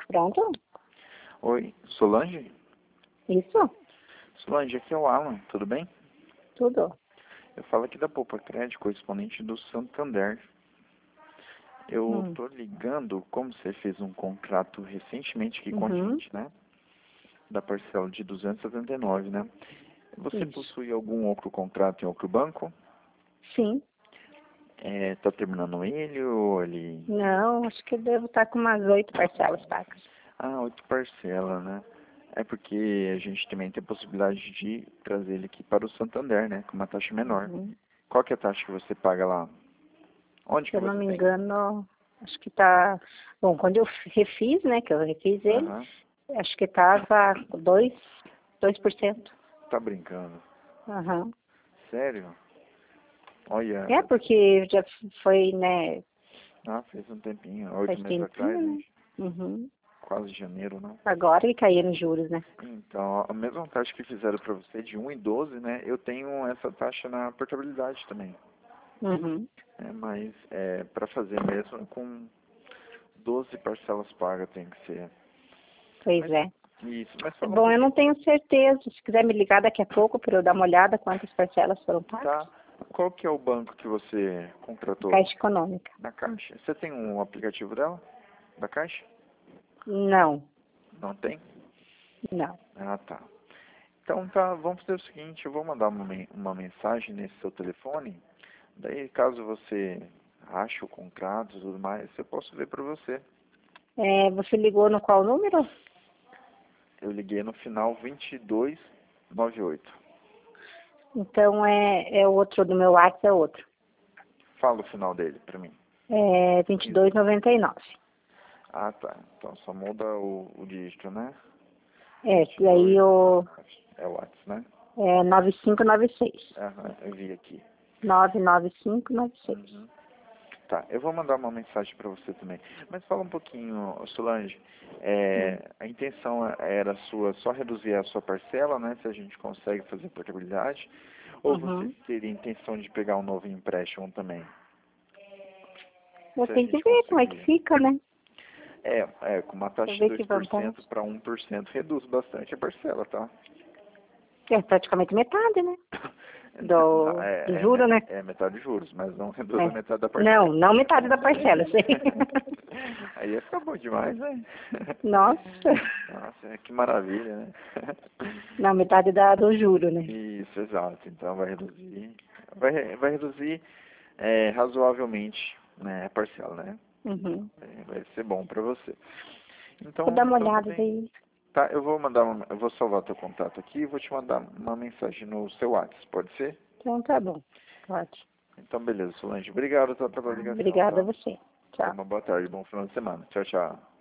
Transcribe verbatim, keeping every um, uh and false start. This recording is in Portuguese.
Pronto? Oi, Solange? Isso? Solange, aqui é o Alan, tudo bem? Tudo. Eu falo aqui da Poupa Crédito, correspondente do Santander. Eu Hum. tô ligando, como você fez um contrato recentemente aqui com a Uhum. gente, né? Da parcela de duzentos e setenta e nove, né? Você Isso. possui algum outro contrato em outro banco? Sim. É, tá terminando ele ou ele... Não, acho que eu devo estar com umas oito parcelas pagas. Ah, oito parcelas, né? É porque a gente também tem a possibilidade de trazer ele aqui para o Santander, né? Com uma taxa menor. Uhum. Qual que é a taxa que você paga lá? Onde Se que eu não você me tem? engano, acho que tá... Bom, quando eu refiz, né, que eu refiz ele, Aham. acho que tava dois, dois por cento. Tá brincando. Aham. Sério? Olha, É, porque já foi, né, ah, fez um tempinho, oito faz meses atrás, tempinho, né? né? Uhum. Quase janeiro, não? Agora que caíram os juros, né? Então, a mesma taxa que fizeram para você de um e doze, né? Eu tenho essa taxa na portabilidade também. Uhum. É, mas é, para fazer mesmo com doze parcelas pagas tem que ser. Pois Mas, é. isso, mas fala um Bom, eu pouquinho. não tenho certeza. Se quiser me ligar daqui a pouco para eu dar uma olhada quantas parcelas foram pagas. Tá. Qual que é o banco que você contratou? Caixa Econômica. Na Caixa. Você tem um aplicativo dela? Da Caixa? Não, Não tem? não. Ah, tá. Então tá, vamos fazer o seguinte, eu vou mandar uma, men- uma mensagem nesse seu telefone, daí caso você ache o contrato e tudo mais, eu posso ver para você. É, você ligou no qual número? Eu liguei no final vinte e dois noventa e oito. Então é, é o outro do meu WhatsApp, é outro. Fala o final dele para mim. É vinte e dois noventa e nove. Ah, tá. Então só muda o, o dígito, né? É, e aí vinte e dois o é o WhatsApp, né? é nove cinco nove seis. Aham, eu vi aqui. nove nove cinco nove seis. Uhum. Tá, eu vou mandar uma mensagem para você também. Mas fala um pouquinho, Solange, Hum. é, a intenção era sua só reduzir a sua parcela, né, se a gente consegue fazer portabilidade, ou você Uhum. teria intenção de pegar um novo empréstimo também, Eu se a tenho que gente ver como é que conseguir? fica, né? É, é com uma Pra taxa de ver dois que por vantagem. cento para um por cento reduz bastante a parcela, tá? É praticamente metade, né? Não, Do, é, do é, me- juro, né? é metade de juros, mas não reduz a É. metade da Não, parcela. não metade da parcela, sei. Aí ia ficar bom demais, né? Nossa. Nossa, que maravilha, né? Não, metade da, do juro, né? Isso, exato. Então vai reduzir, vai, re- vai reduzir é, razoavelmente, né, a parcela, né? Uhum. É, vai ser bom para você. Vou Então, dar uma então tá olhada bem. daí. Tá, eu vou mandar uma, eu vou salvar teu contato aqui e vou te mandar uma mensagem no seu WhatsApp, pode ser? Então tá bom. Pode. Então beleza, Solange. Obrigado tá, pela Ah, ligação, obrigada a tá? você. Tenha Tchau. uma boa tarde, bom final de semana. Tchau, tchau.